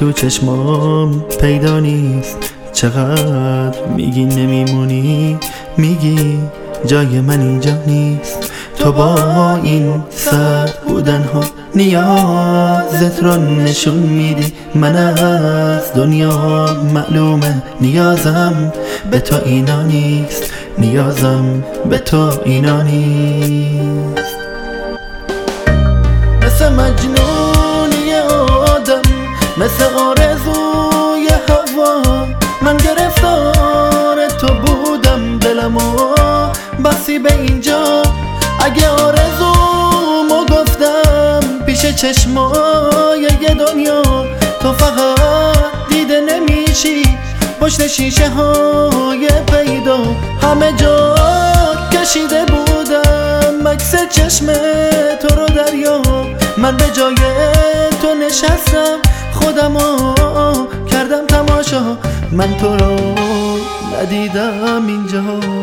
تو چشمام پیدا نیست. چقدر میگی نمیمونی، میگی جای من اینجا نیست. تو با این سر بودن ها نیازت رو نشون میدی. من از دنیا معلومه نیازم به تو اینا نیست، نیازم به تو اینا نیست. مثل مجنونی آدم، مثل آرزوی هوا، من گرفتار تو بودم. دلمو بسی به اینجا، اگه آرزومو گفتم پیش چشمای یه دنیا. تو فقط دیده نمیشی پشت شیشه های پیدا. همه جا کشیده بودم عکس چشم تو رو دریا. من به جای تو نشستم، خودمو کردم تماشا. من تو رو ندیدم اینجا.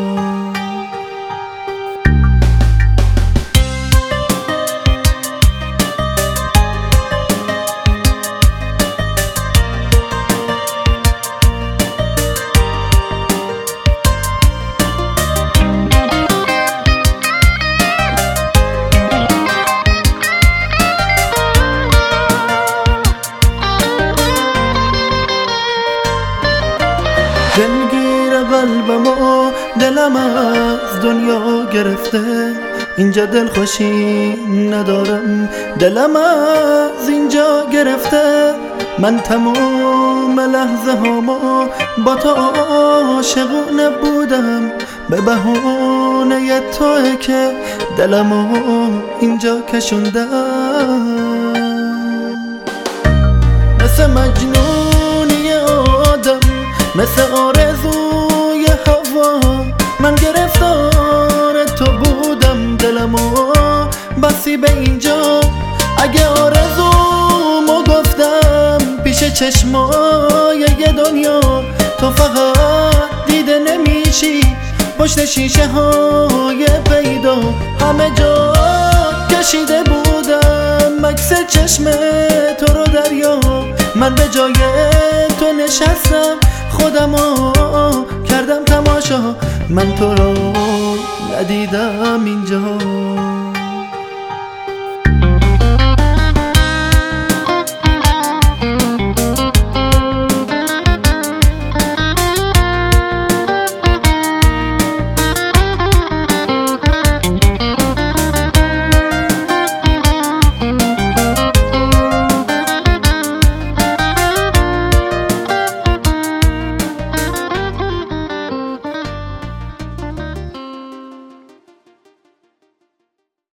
دلگیر قلبمو دلم از دنیا گرفته. اینجا دلخوشی ندارم، دلم از اینجا گرفته. من تمام لحظه هامو با تو عاشقونه بودم. به بهونه توئه که دلمو اینجا کشوندم. مثل مجنونی آدم، مثل آرزوی هوا، من گرفتار تو بودم. دلمو بسی به اینجا، اگه آرزومو گفتم پیش چشمای یه دنیا. تو فقط دیده نمیشی پشت شیشه های پیدا. همه جا کشیده بودم عکس چشم تو رو دریا. من به جای تو نشستم، خودمو کردم تماشا. من تو رو ندیدم اینجا.